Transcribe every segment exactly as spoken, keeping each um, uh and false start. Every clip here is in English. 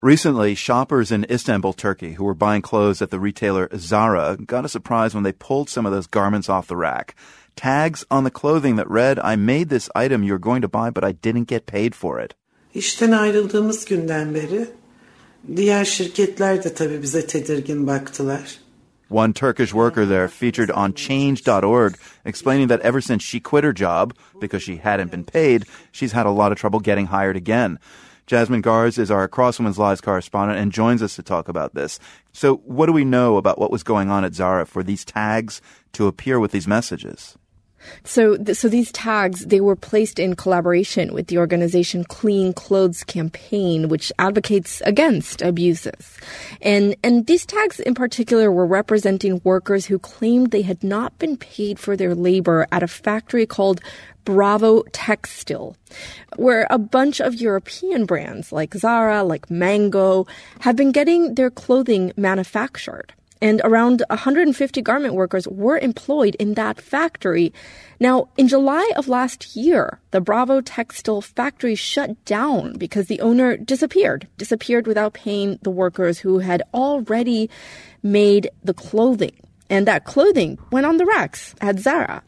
Recently, shoppers in Istanbul, Turkey, who were buying clothes at the retailer Zara got a surprise when they pulled some of those garments off the rack. Tags on the clothing that read, "I made this item you're going to buy, but I didn't get paid for it." İşten ayrıldığımız günden beri diğer şirketler de tabii bize tedirgin baktılar. One Turkish worker there featured on change dot org explaining that ever since she quit her job because she hadn't been paid, she's had a lot of trouble getting hired again. Jasmine Garz is our Across Women's Lives correspondent and joins us to talk about this. So what do we know about what was going on at Zara for these tags to appear with these messages? So, th- so these tags, they were placed in collaboration with the organization Clean Clothes Campaign, which advocates against abuses. And, and these tags in particular were representing workers who claimed they had not been paid for their labor at a factory called Bravo Textile, where a bunch of European brands like Zara, like Mango, have been getting their clothing manufactured. And around one hundred fifty garment workers were employed in that factory. Now, in July of last year, the Bravo Textile factory shut down because the owner disappeared, disappeared without paying the workers who had already made the clothing. And that clothing went on the racks at Zara.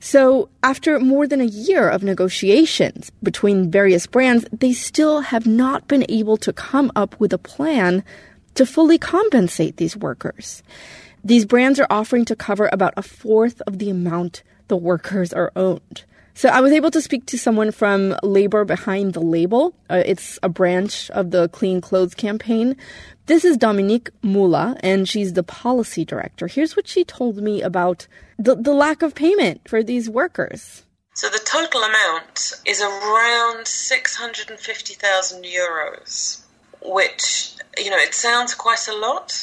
So after more than a year of negotiations between various brands, they still have not been able to come up with a plan to fully compensate these workers. These brands are offering to cover about a fourth of the amount the workers are owed. So I was able to speak to someone from Labor Behind the Label. Uh, it's a branch of the Clean Clothes Campaign. This is Dominique Moula, and she's the policy director. Here's what she told me about the, the lack of payment for these workers. So the total amount is around six hundred fifty thousand euros, which, you know, it sounds quite a lot,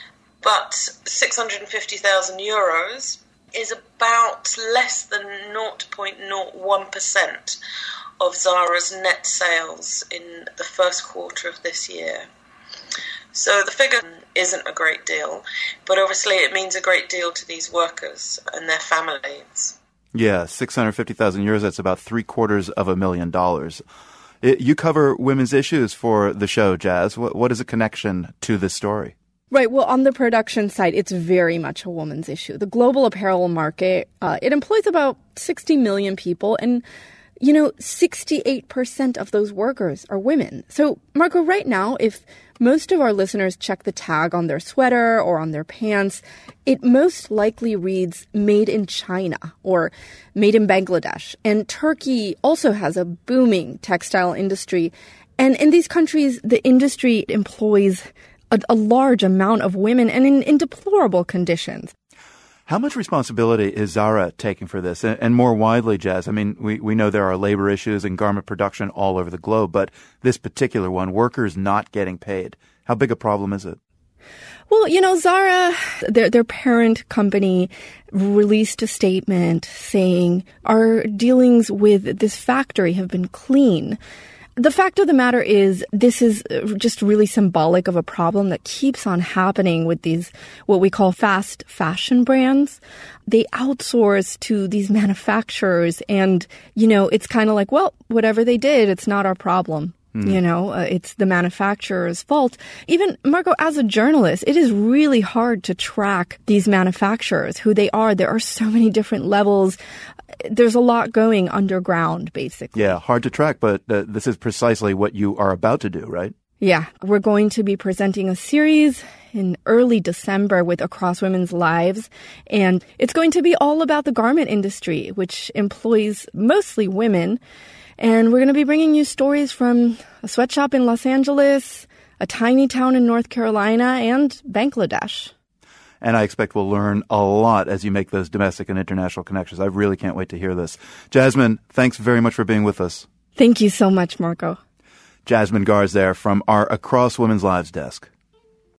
but six hundred fifty thousand euros is about less than zero point zero one percent of Zara's net sales in the first quarter of this year. So the figure isn't a great deal, but obviously it means a great deal to these workers and their families. Yeah, six hundred fifty thousand euros, that's about three quarters of a million dollars. It, you cover women's issues for the show, Jazz. What, what is a connection to this story? Right. Well, on the production side, it's very much a woman's issue. The global apparel market, uh, it employs about sixty million people, and you know, sixty-eight percent of those workers are women. So, Marco, right now, if most of our listeners check the tag on their sweater or on their pants, it most likely reads made in China or made in Bangladesh. And Turkey also has a booming textile industry. And in these countries, the industry employs a, a large amount of women and in, in deplorable conditions. How much responsibility is Zara taking for this? And, and more widely, Jazz, I mean, we, we know there are labor issues in garment production all over the globe, but this particular one, workers not getting paid. How big a problem is it? Well, you know, Zara, their, their parent company released a statement saying our dealings with this factory have been clean. The fact of the matter is this is just really symbolic of a problem that keeps on happening with these, what we call fast fashion brands. They outsource to these manufacturers and, you know, it's kind of like, well, whatever they did, it's not our problem. Mm. You know, uh, it's the manufacturer's fault. Even, Marco, as a journalist, it is really hard to track these manufacturers, who they are. There are so many different levels. There's a lot going underground, basically. Yeah, hard to track, but uh, this is precisely what you are about to do, right? Yeah, we're going to be presenting a series in early December with Across Women's Lives, and it's going to be all about the garment industry, which employs mostly women. And we're going to be bringing you stories from a sweatshop in Los Angeles, a tiny town in North Carolina, and Bangladesh. And I expect we'll learn a lot as you make those domestic and international connections. I really can't wait to hear this. Jasmine, thanks very much for being with us. Thank you so much, Marco. Jasmine Garz there from our Across Women's Lives desk.